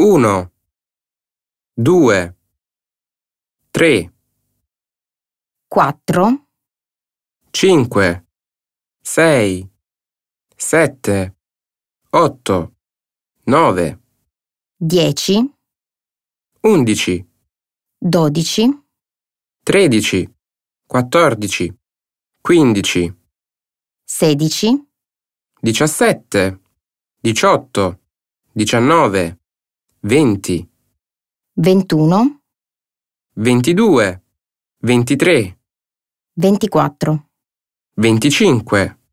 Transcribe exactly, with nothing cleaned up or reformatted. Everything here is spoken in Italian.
uno, due, tre, quattro, cinque, sei, sette, otto, nove, dieci, undici, dodici, tredici, quattordici, quindici, sedici, diciassette, diciotto, diciannove, venti, ventuno, ventidue, ventitré, ventiquattro. venticinque,